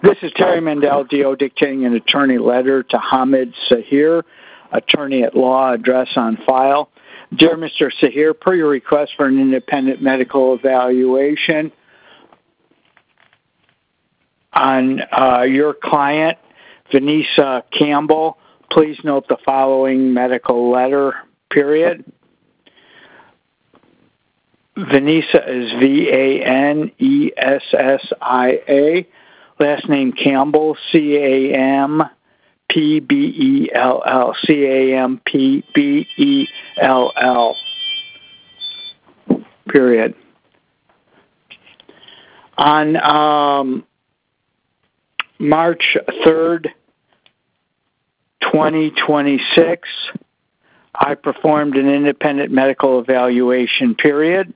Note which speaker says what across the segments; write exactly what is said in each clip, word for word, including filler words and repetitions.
Speaker 1: This is Terry Mandel, D O, dictating an attorney letter to Hamid Sahir, attorney at law, address on file. Dear Mister Sahir, per your request for an independent medical evaluation on uh, your client, Vanessa Campbell, please note the following medical letter, period. Vanessa is V A N E S S I A. Last name Campbell, C A M P B E L L. C A M P B E L L. Period. On um, March third, twenty twenty-six, I performed an independent medical evaluation, period.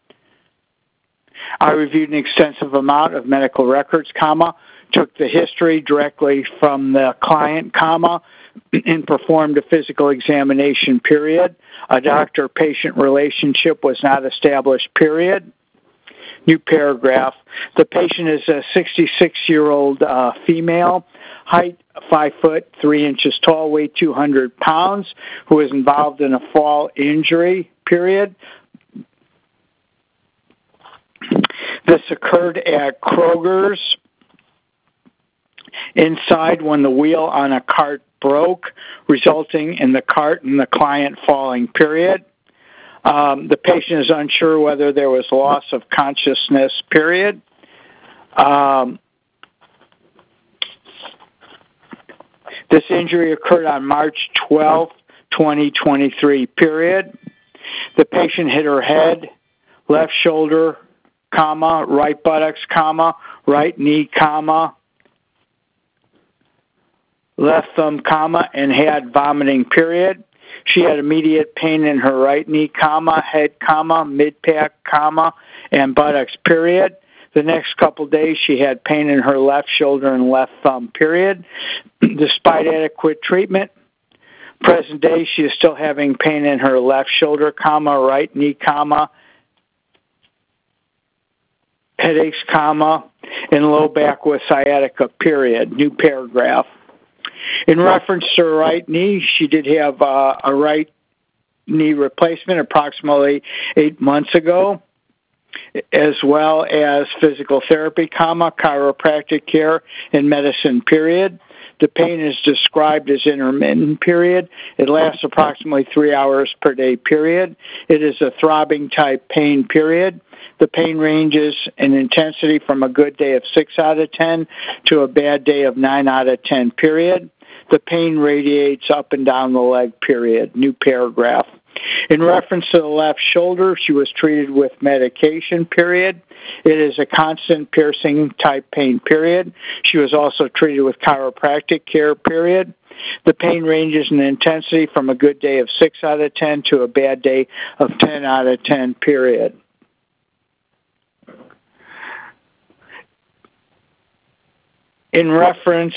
Speaker 1: I reviewed an extensive amount of medical records, comma, took the history directly from the client, comma, and performed a physical examination, period. A doctor-patient relationship was not established, period. New paragraph. The patient is a sixty-six-year-old uh, female, height five foot three inches tall, weight two hundred pounds, who was involved in a fall injury, period. This occurred at Kroger's inside when the wheel on a cart broke, resulting in the cart and the client falling, period. Um, the patient is unsure whether there was loss of consciousness, period. Um, this injury occurred on March twelfth, twenty twenty-three, period. The patient hit her head, left shoulder, comma, right buttocks, comma, right knee, comma, left thumb, comma, and had vomiting, period. She had immediate pain in her right knee, comma, head, comma, mid-pack, comma, and buttocks, period. The next couple days, she had pain in her left shoulder and left thumb, period. Despite adequate treatment, present day, she is still having pain in her left shoulder, comma, right knee, comma, headaches, comma, and low back with sciatica, period. New paragraph. In reference to her right knee, she did have uh, a right knee replacement approximately eight months ago, as well as physical therapy, comma, chiropractic care, and medicine, period. The pain is described as intermittent, period. It lasts approximately three hours per day, period. It is a throbbing type pain, period. The pain ranges in intensity from a good day of six out of ten to a bad day of nine out of ten, period. The pain radiates up and down the leg, period. New paragraph. In reference to the left shoulder, she was treated with medication, period. It is a constant piercing type pain, period. She was also treated with chiropractic care, period. The pain ranges in intensity from a good day of six out of ten to a bad day of ten out of ten, period. In reference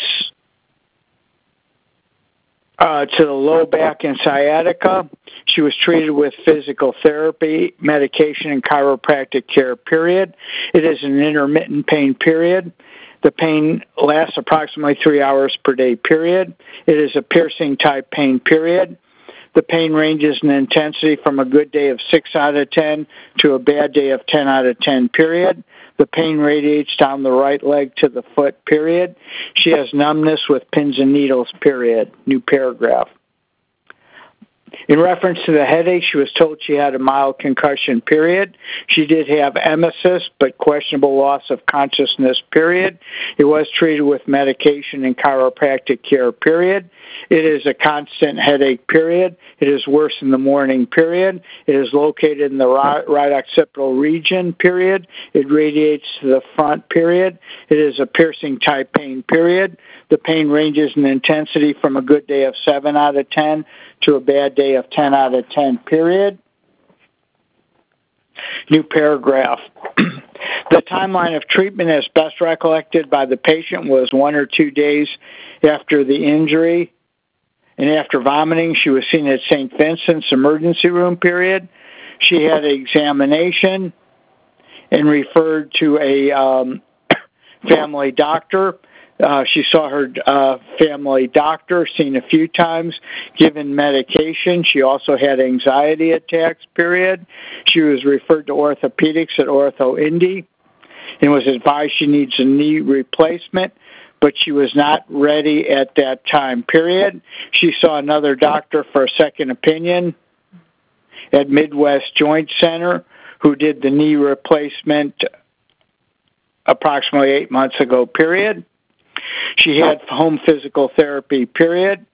Speaker 1: uh, to the low back and sciatica, she was treated with physical therapy, medication, and chiropractic care, period. It is an intermittent pain, period. The pain lasts approximately three hours per day, period. It is a piercing type pain, period. The pain ranges in intensity from a good day of six out of ten to a bad day of ten out of ten, period. The pain radiates down the right leg to the foot, period. She has numbness with pins and needles, period. New paragraph. In reference to the headache, she was told she had a mild concussion, period. She did have emesis, but questionable loss of consciousness, period. It was treated with medication and chiropractic care, period. It is a constant headache, period. It is worse in the morning, period. It is located in the right, right occipital region, period. It radiates to the front, period. It is a piercing type pain, period. The pain ranges in intensity from a good day of seven out of ten to a bad day of ten out of ten, period. New paragraph. The timeline of treatment as best recollected by the patient was one or two days after the injury, and after vomiting, she was seen at Saint Vincent's emergency room, period. She had an examination and referred to a um, family doctor. Uh, she saw her uh, family doctor, seen a few times, given medication. She also had anxiety attacks, period. She was referred to orthopedics at OrthoIndy and was advised she needs a knee replacement, but she was not ready at that time, period. She saw another doctor for a second opinion at Midwest Joint Center, who did the knee replacement approximately eight months ago, period. She had home physical therapy, period.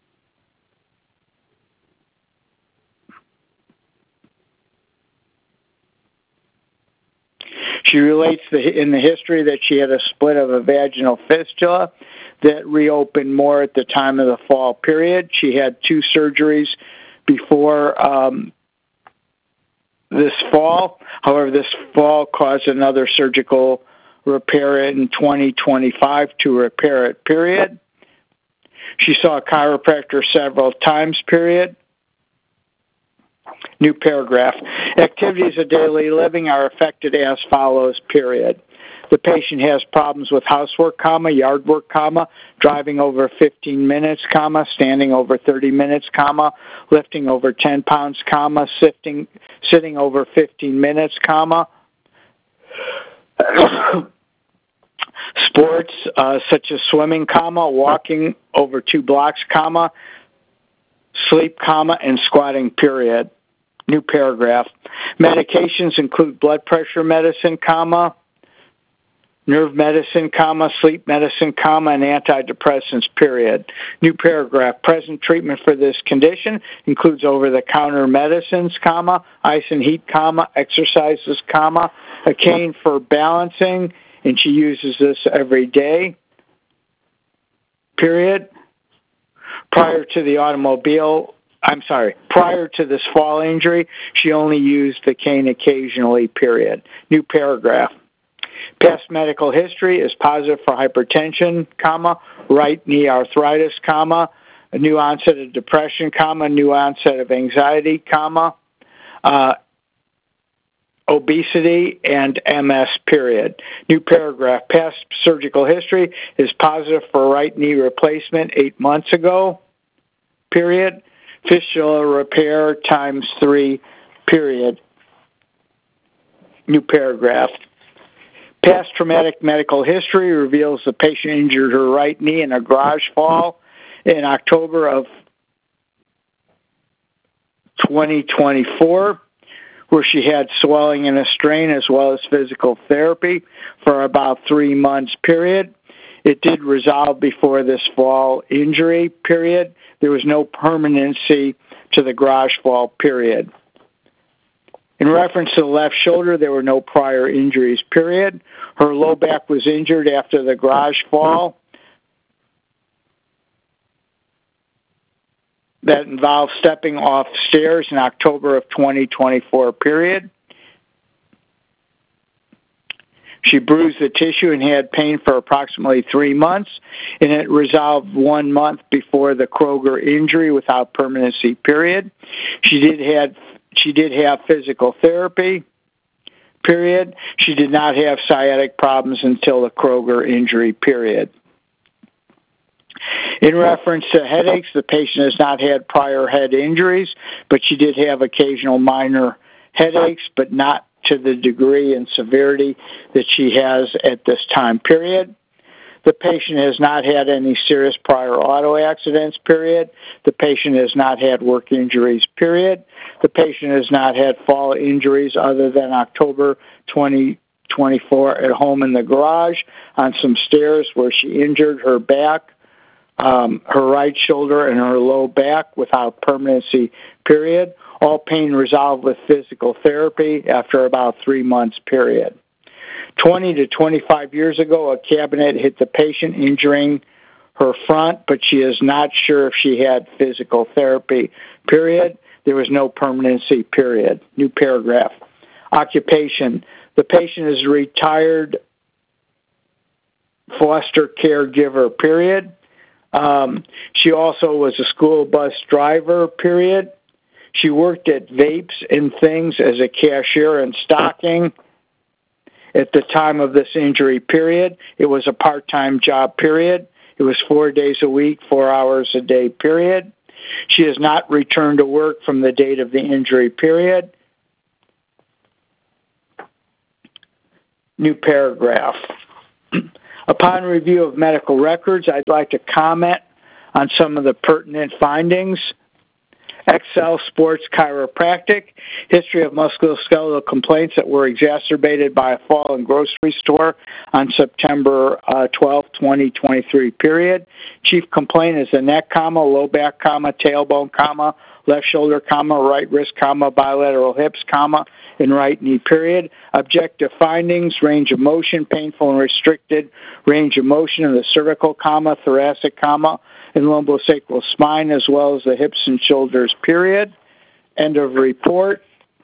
Speaker 1: She relates the, in the history that she had a split of a vaginal fistula that reopened more at the time of the fall, period. She had two surgeries before um, this fall. However, this fall caused another surgical repair in twenty twenty-five to repair it, period. She saw a chiropractor several times, period. New paragraph. Activities of daily living are affected as follows, period. The patient has problems with housework, comma, yard work, comma, driving over fifteen minutes, comma, standing over thirty minutes, comma, lifting over ten pounds, comma, sitting, sitting over fifteen minutes, comma. Sports uh, such as swimming, comma, walking over two blocks, comma, sleep, comma, and squatting, period. New paragraph. Medications include blood pressure medicine, comma, nerve medicine, comma, sleep medicine, comma, and antidepressants, period. New paragraph. Present treatment for this condition includes over-the-counter medicines, comma, ice and heat, comma, exercises, comma, a cane for balancing, and she uses this every day, period. Prior to the automobile, I'm sorry, prior to this fall injury, she only used the cane occasionally, period. New paragraph. Past medical history is positive for hypertension, comma, right knee arthritis, comma, a new onset of depression, comma, new onset of anxiety, comma, uh, obesity, and M S, period. New paragraph. Past surgical history is positive for right knee replacement eight months ago, period. Fistula repair times three, period. New paragraph. Past traumatic medical history reveals the patient injured her right knee in a garage fall in October of twenty twenty-four, where she had swelling and a strain as well as physical therapy for about three months, period. It did resolve before this fall injury, period. There was no permanency to the garage fall, period. In reference to the left shoulder, there were no prior injuries, period. Her low back was injured after the garage fall that involved stepping off stairs in October of twenty twenty-four, period. She bruised the tissue and had pain for approximately three months, and it resolved one month before the Kroger injury without permanency, period. She did have, she did have physical therapy, period. She did not have sciatic problems until the Kroger injury, period. In reference to headaches, the patient has not had prior head injuries, but she did have occasional minor headaches, but not to the degree and severity that she has at this time, period. The patient has not had any serious prior auto accidents, period. The patient has not had work injuries, period. The patient has not had fall injuries other than October twenty twenty-four at home in the garage on some stairs where she injured her back, um, her right shoulder, and her low back without permanency, period. All pain resolved with physical therapy after about three months, period. twenty to twenty-five years ago, a cabinet hit the patient, injuring her front, but she is not sure if she had physical therapy, period. There was no permanency, period. New paragraph. Occupation. The patient is a retired foster caregiver, period. Um, she also was a school bus driver, period. She worked at Vapes and Things as a cashier and stocking At the time of this injury period, it was a part-time job period. It was four days a week, four hours a day period. She has not returned to work from the date of the injury period. New paragraph. Upon review of medical records, I'd like to comment on some of the pertinent findings. Excel Sports Chiropractic, history of musculoskeletal complaints that were exacerbated by a fall in grocery store on September uh, twelfth, twenty twenty-three, period. Chief complaint is the neck, comma, low back, comma, tailbone, comma, left shoulder, comma, right wrist, comma, bilateral hips, comma, and right knee, period. Objective findings, range of motion, painful and restricted range of motion in the cervical, comma, thoracic, comma, and lumbosacral spine, as well as the hips and shoulders, period. End of report.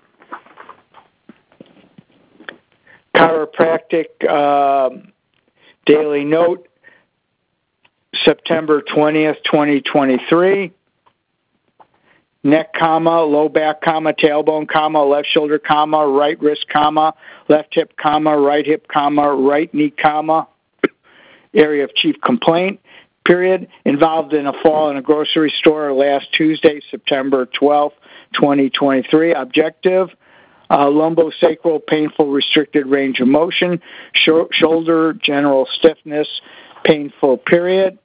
Speaker 1: Chiropractic uh, Daily Note, September twentieth, twenty twenty-three. Neck, comma, low back, comma, tailbone, comma, left shoulder, comma, right wrist, comma, left hip, comma, right hip, comma, right knee, comma, area of chief complaint, period, involved in a fall in a grocery store last Tuesday, September twelfth, twenty twenty-three. Objective, uh, lumbosacral, painful, restricted range of motion, sh- shoulder, general stiffness, painful, period.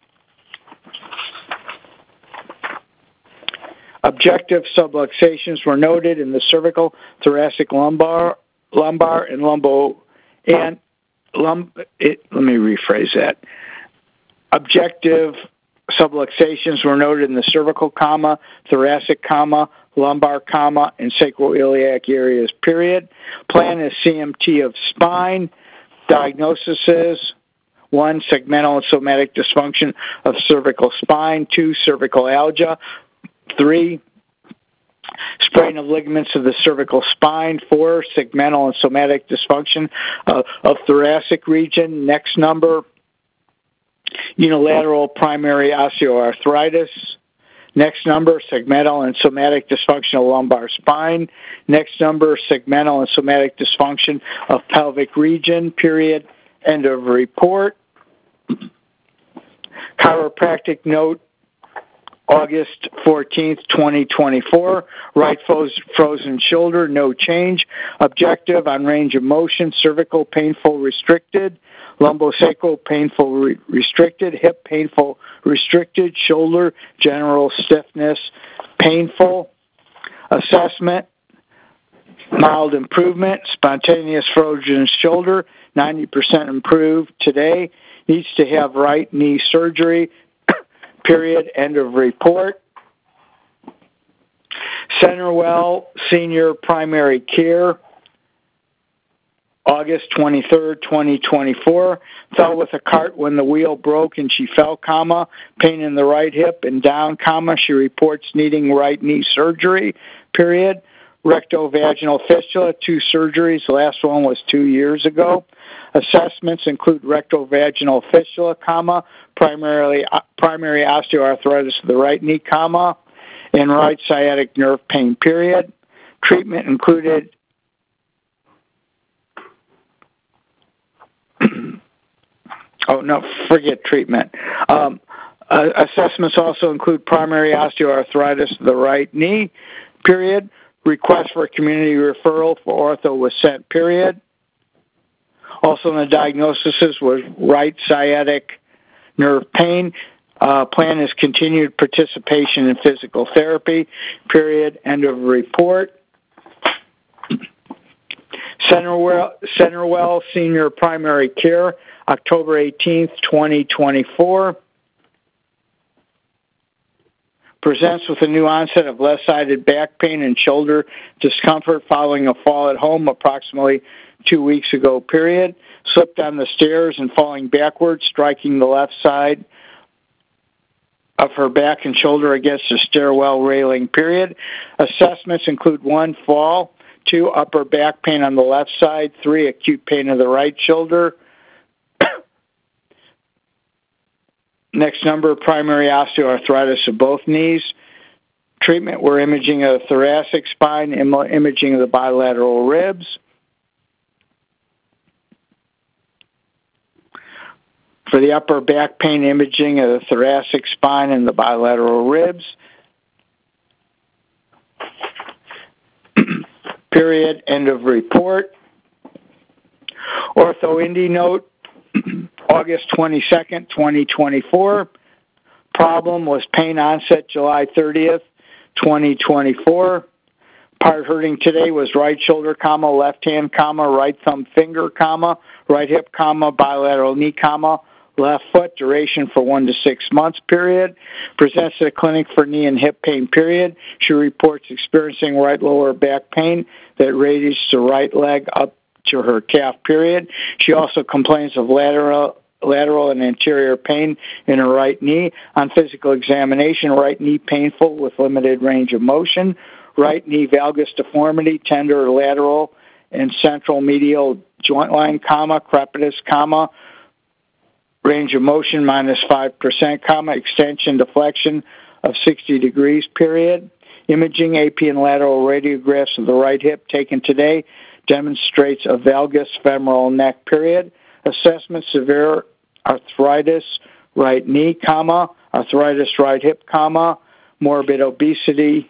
Speaker 1: Objective subluxations were noted in the cervical, thoracic, lumbar, lumbar, and lumbo, and lum. It, let me rephrase that. Objective subluxations were noted in the cervical, comma, thoracic, comma, lumbar, comma, and sacroiliac areas, period. Plan is C M T of spine. Diagnosis is one, segmental and somatic dysfunction of cervical spine. Two, cervical algia. Three, sprain of ligaments of the cervical spine. Four, segmental and somatic dysfunction uh, of thoracic region. Next number, unilateral primary osteoarthritis. Next number, segmental and somatic dysfunction of lumbar spine. Next number, segmental and somatic dysfunction of pelvic region, period. End of report. Chiropractic note, August fourteenth, twenty twenty-four, right frozen shoulder, no change. Objective on range of motion, cervical, painful, restricted. Lumbosacral, painful, re- restricted. Hip, painful, restricted. Shoulder, general stiffness, painful. Assessment, mild improvement. Spontaneous frozen shoulder, ninety percent improved today. Needs to have right knee surgery, period. End of report. Centerwell Senior Primary Care, August twenty-third, twenty twenty-four, fell with a cart when the wheel broke and she fell, comma, pain in the right hip and down, comma, she reports needing right knee surgery, period. Rectovaginal fistula, two surgeries, the last one was two years ago. Assessments include rectovaginal fistula, comma, primarily uh, primary osteoarthritis of the right knee, comma, and right sciatic nerve pain, period. Treatment included oh, no, forget treatment. Um, uh, assessments also include primary osteoarthritis of the right knee, period. Request for a community referral for ortho was sent, period. Also in the diagnosis was right sciatic nerve pain. Uh, plan is continued participation in physical therapy, period. End of report. Centerwell, Centerwell Senior Primary Care, October eighteenth, twenty twenty-four. Presents with a new onset of left-sided back pain and shoulder discomfort following a fall at home approximately two weeks ago, period. Slipped on the stairs and falling backwards, striking the left side of her back and shoulder against the stairwell railing, period. Assessments include one, fall, two, upper back pain on the left side, three, acute pain of the right shoulder. Next number, primary osteoarthritis of both knees. Treatment were imaging of the thoracic spine, Im- imaging of the bilateral ribs. For the upper back pain, imaging of the thoracic spine and the bilateral ribs. Period. End of report. OrthoIndy note, August twenty-second, twenty twenty-four. Problem was pain onset July thirtieth, twenty twenty-four. Part hurting today was right shoulder, comma, left hand, comma, right thumb finger, comma, right hip, comma, bilateral knee, comma, left foot. Duration for one to six months, period. Presents at a clinic for knee and hip pain, period. She reports experiencing right lower back pain that radiates to right leg up to her calf, period. She also complains of lateral lateral and anterior pain in her right knee. On physical examination, right knee painful with limited range of motion. Right knee valgus deformity, tender lateral and central medial joint line, comma, crepitus, comma, range of motion minus five percent, comma, extension deflection of sixty degrees, period. Imaging, A P and lateral radiographs of the right hip taken today demonstrates a valgus femoral neck, period. Assessment, severe arthritis, right knee, comma, arthritis, right hip, comma, morbid obesity,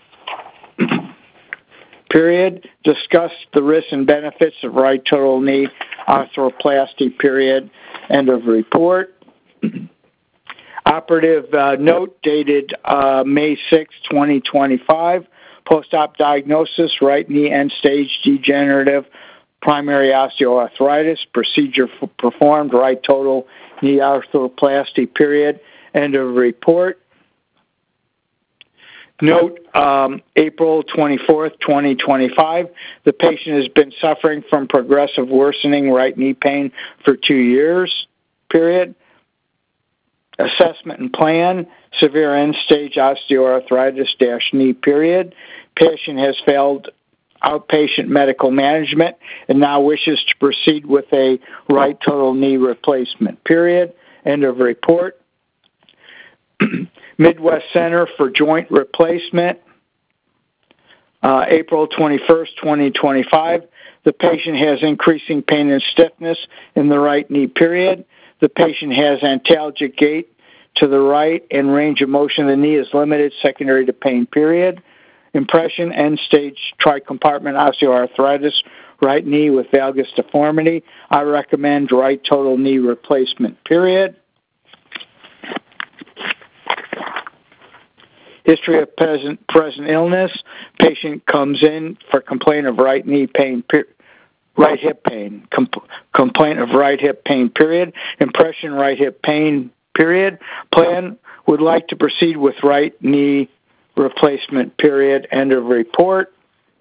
Speaker 1: period. Discuss the risks and benefits of right total knee arthroplasty, period. End of report. Operative uh, note dated uh, May sixth, twenty twenty-five. Post-op diagnosis, right knee end-stage degenerative primary osteoarthritis. Procedure f- performed, right total knee arthroplasty, period. End of report. Note, um, April twenty-fourth, twenty twenty-five, the patient has been suffering from progressive worsening right knee pain for two years, period. Assessment and plan, severe end-stage osteoarthritis dash knee, period. Patient has failed outpatient medical management and now wishes to proceed with a right total knee replacement, period. End of report. Midwest Center for Joint Replacement, uh, April twenty-first, twenty twenty-five. The patient has increasing pain and stiffness in the right knee, period. The patient has antalgic gait to the right and range of motion of the knee is limited, secondary to pain, period. Impression, end-stage tricompartment osteoarthritis, right knee with valgus deformity. I recommend right total knee replacement, period. History of present, present illness. Patient comes in for complaint of right knee pain, per, right hip pain. Com- complaint of right hip pain, period. Impression, right hip pain, period. Plan, would like to proceed with right knee replacement, period. End of report.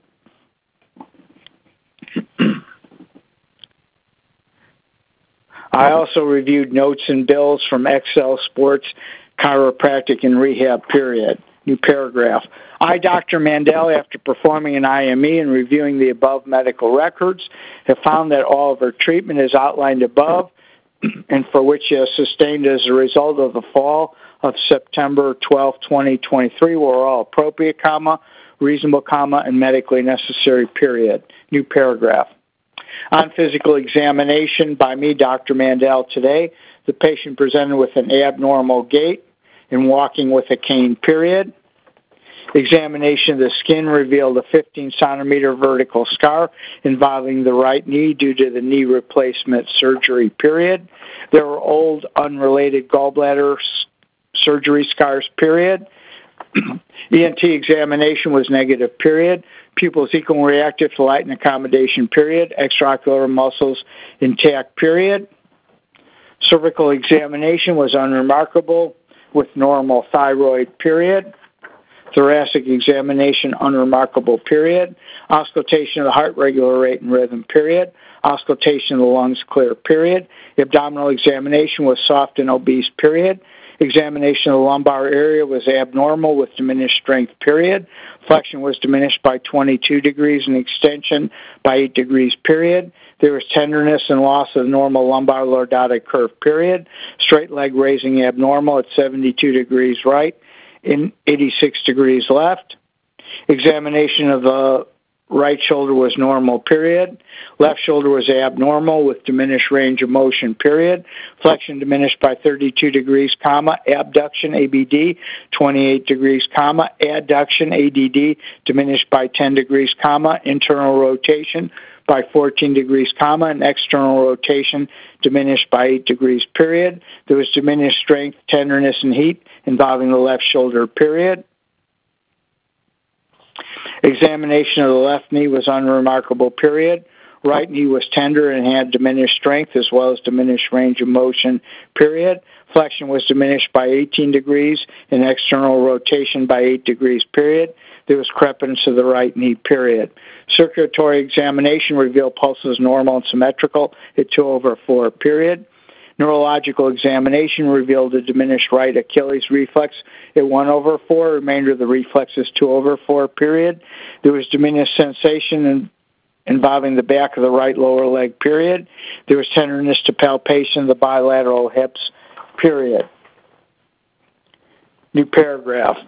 Speaker 1: I also reviewed notes and bills from Excel Sports Chiropractic and Rehab, period. New paragraph. I, Doctor Mandel, after performing an I M E and reviewing the above medical records, have found that all of her treatment is outlined above and for which she has sustained as a result of the fall of September twelfth, twenty twenty-three were all appropriate, comma, reasonable, comma, and medically necessary, period. New paragraph. On physical examination by me, Doctor Mandel, today, the patient presented with an abnormal gait and walking with a cane, period. Examination of the skin revealed a fifteen centimeter vertical scar involving the right knee due to the knee replacement surgery, period. There were old, unrelated gallbladder surgery scars, period. E N T examination was negative, period. Pupils equal and reactive to light and accommodation, period. Extraocular muscles intact, period. Cervical examination was unremarkable with normal thyroid, period. Thoracic examination unremarkable, period. Auscultation of the heart, regular rate and rhythm, period. Auscultation of the lungs clear, period. Abdominal examination was soft and obese, period. Examination of the lumbar area was abnormal with diminished strength, period. Flexion was diminished by twenty-two degrees and extension by eight degrees, period. There was tenderness and loss of the normal lumbar lordotic curve, period. Straight leg raising abnormal at seventy-two degrees right, in eighty-six degrees left. Examination of the right shoulder was normal, period. Left shoulder was abnormal with diminished range of motion, period. Flexion diminished by thirty-two degrees, comma. Abduction, A B D, twenty-eight degrees, comma. Adduction, A D D, diminished by ten degrees, comma. Internal rotation by fourteen degrees, comma. And external rotation diminished by eight degrees, period. There was diminished strength, tenderness, and heat involving the left shoulder, period. Examination of the left knee was unremarkable, period. Right knee was tender and had diminished strength as well as diminished range of motion, period. Flexion was diminished by eighteen degrees and external rotation by eight degrees, period. There was crepitance of the right knee, period. Circulatory examination revealed pulses normal and symmetrical at two over four, period. Neurological examination revealed a diminished right Achilles reflex at one over four. Remainder of the reflex is two over four, period. There was diminished sensation in, involving the back of the right lower leg, period. There was tenderness to palpation of the bilateral hips, period. New paragraph.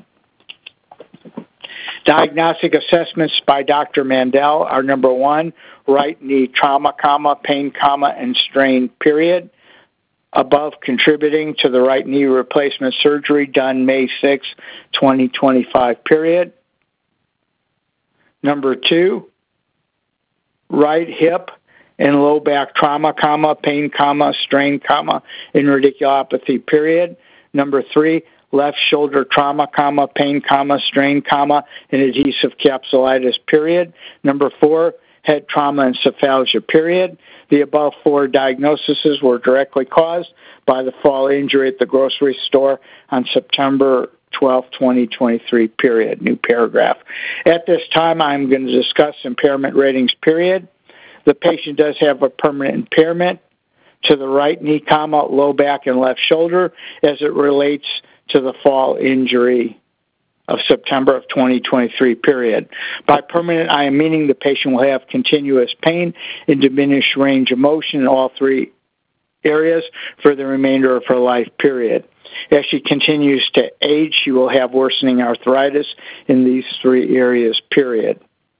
Speaker 1: Diagnostic assessments by Doctor Mandel are number one, right knee trauma, comma, pain, comma, and strain, period. Above contributing to the right knee replacement surgery done May sixth, twenty twenty-five, period. Number two, right hip and low back trauma, comma, pain, comma, strain, comma, and radiculopathy, period. Number three, left shoulder trauma, comma, pain, comma, strain, comma, and adhesive capsulitis, period. Number four, head trauma, encephalgia, period. The above four diagnoses were directly caused by the fall injury at the grocery store on September twelfth, twenty twenty-three, period. New paragraph. At this time, I'm going to discuss impairment ratings, period. The patient does have a permanent impairment to the right knee, comma, low back, and left shoulder as it relates to the fall injury of September of twenty twenty-three, period. By permanent, I am meaning the patient will have continuous pain and diminished range of motion in all three areas for the remainder of her life, period. As she continues to age, she will have worsening arthritis in these three areas, period.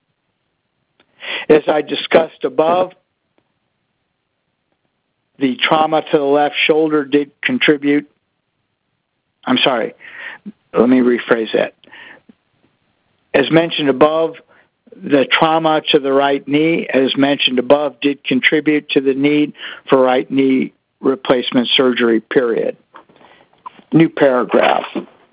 Speaker 1: As I discussed above, the trauma to the left shoulder did contribute. I'm sorry, let me rephrase that. As mentioned above, the trauma to the right knee, as mentioned above, did contribute to the need for right knee replacement surgery, period. New paragraph.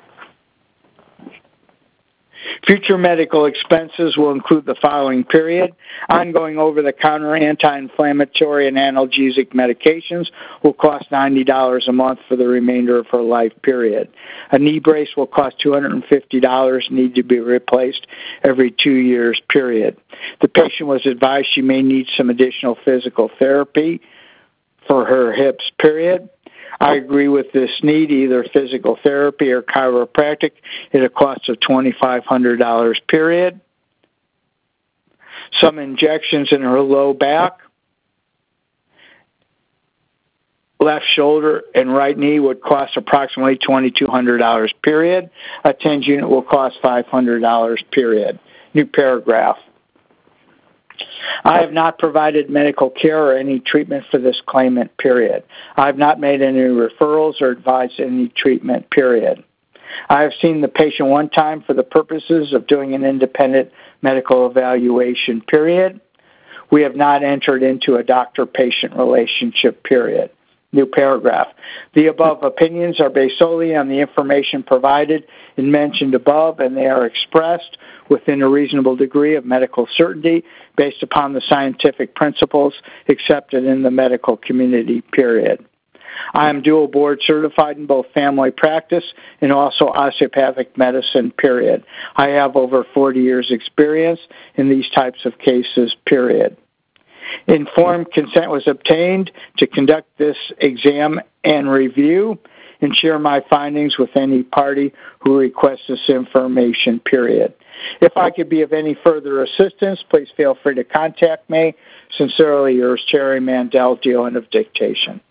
Speaker 1: Future medical expenses will include the following, period. Ongoing over-the-counter anti-inflammatory and analgesic medications will cost ninety dollars a month for the remainder of her life, period. A knee brace will cost two hundred fifty dollars, need to be replaced every two years, period. The patient was advised she may need some additional physical therapy for her hips, period. I agree with this need, either physical therapy or chiropractic, at a cost of twenty-five hundred dollars, period. Some injections in her low back, left shoulder, and right knee would cost approximately twenty-two hundred dollars, period. A TENS unit will cost five hundred dollars, period. New paragraph. I have not provided medical care or any treatment for this claimant, period. I have not made any referrals or advised any treatment, period. I have seen the patient one time for the purposes of doing an independent medical evaluation, period. We have not entered into a doctor-patient relationship, period. New paragraph. The above opinions are based solely on the information provided and mentioned above, and they are expressed within a reasonable degree of medical certainty based upon the scientific principles accepted in the medical community, period. I am dual board certified in both family practice and also osteopathic medicine, period. I have over forty years experience in these types of cases, period. Informed consent was obtained to conduct this exam and review and share my findings with any party who requests this information, period. If I could be of any further assistance, please feel free to contact me. Sincerely yours, Terry Mandel, dealing of dictation.